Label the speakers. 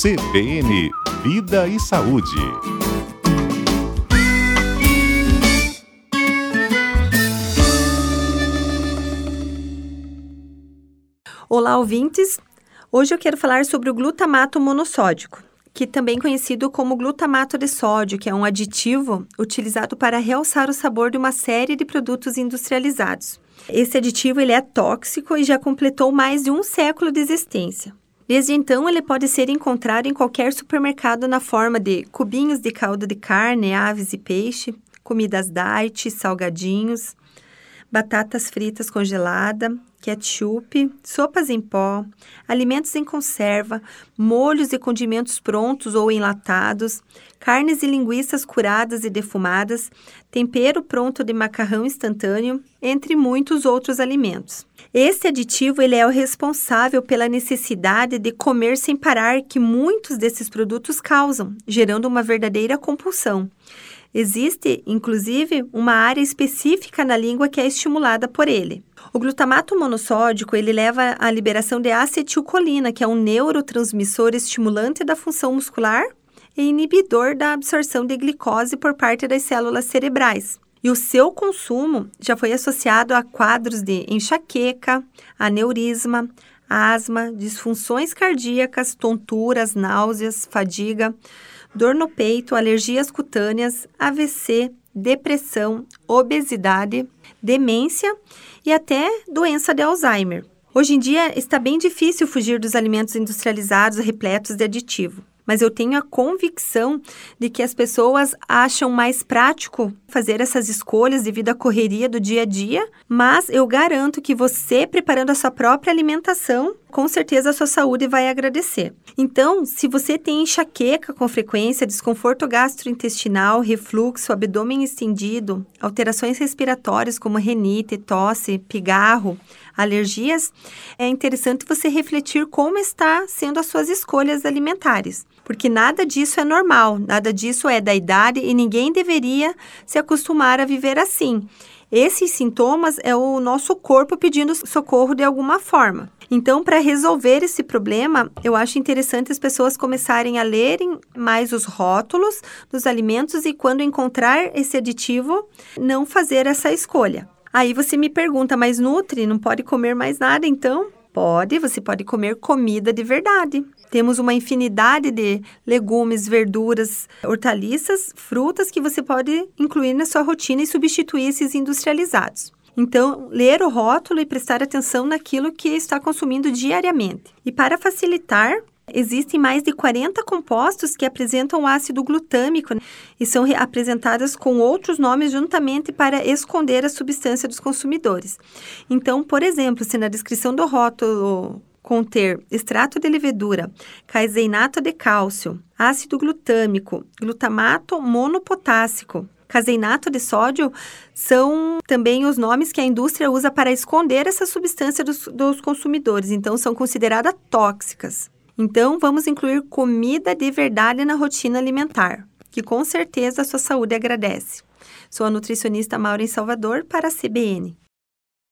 Speaker 1: CBN Vida e Saúde.
Speaker 2: Olá, ouvintes! Hoje eu quero falar sobre o glutamato monossódico, que também é conhecido como glutamato de sódio, que é um aditivo utilizado para realçar o sabor de uma série de produtos industrializados. Esse aditivo ele é tóxico e já completou mais de um século de existência. Desde então, ele pode ser encontrado em qualquer supermercado na forma de cubinhos de caldo de carne, aves e peixe, comidas diet, salgadinhos, batatas fritas congeladas, ketchup, sopas em pó, alimentos em conserva, molhos e condimentos prontos ou enlatados, carnes e linguiças curadas e defumadas, tempero pronto de macarrão instantâneo, entre muitos outros alimentos. Esse aditivo ele é o responsável pela necessidade de comer sem parar que muitos desses produtos causam, gerando uma verdadeira compulsão. Existe, inclusive, uma área específica na língua que é estimulada por ele. O glutamato monossódico, ele leva à liberação de acetilcolina, que é um neurotransmissor estimulante da função muscular e inibidor da absorção de glicose por parte das células cerebrais. E o seu consumo já foi associado a quadros de enxaqueca, aneurisma, asma, disfunções cardíacas, tonturas, náuseas, fadiga, dor no peito, alergias cutâneas, AVC, depressão, obesidade, demência e até doença de Alzheimer. Hoje em dia está bem difícil fugir dos alimentos industrializados repletos de aditivo, mas eu tenho a convicção de que as pessoas acham mais prático fazer essas escolhas devido à correria do dia a dia, mas eu garanto que você, preparando a sua própria alimentação, com certeza a sua saúde vai agradecer. Então, se você tem enxaqueca com frequência, desconforto gastrointestinal, refluxo, abdômen estendido, alterações respiratórias como rinite, tosse, pigarro, alergias, é interessante você refletir como está sendo as suas escolhas alimentares, porque nada disso é normal, nada disso é da idade e ninguém deveria se acostumar a viver assim. Esses sintomas é o nosso corpo pedindo socorro de alguma forma. Então, para resolver esse problema, eu acho interessante as pessoas começarem a lerem mais os rótulos dos alimentos e quando encontrar esse aditivo, não fazer essa escolha. Aí você me pergunta, mas Nutri, não pode comer mais nada então? Pode, você pode comer comida de verdade. Temos uma infinidade de legumes, verduras, hortaliças, frutas que você pode incluir na sua rotina e substituir esses industrializados. Então, ler o rótulo e prestar atenção naquilo que está consumindo diariamente. E para facilitar, existem mais de 40 compostos que apresentam o ácido glutâmico e são apresentados com outros nomes juntamente para esconder a substância dos consumidores. Então, por exemplo, se na descrição do rótulo conter extrato de levedura, caseinato de cálcio, ácido glutâmico, glutamato monopotássico, caseinato de sódio, são também os nomes que a indústria usa para esconder essa substância dos consumidores, então são consideradas tóxicas. Então, vamos incluir comida de verdade na rotina alimentar, que com certeza a sua saúde agradece. Sou a nutricionista Maura em Salvador para a CBN.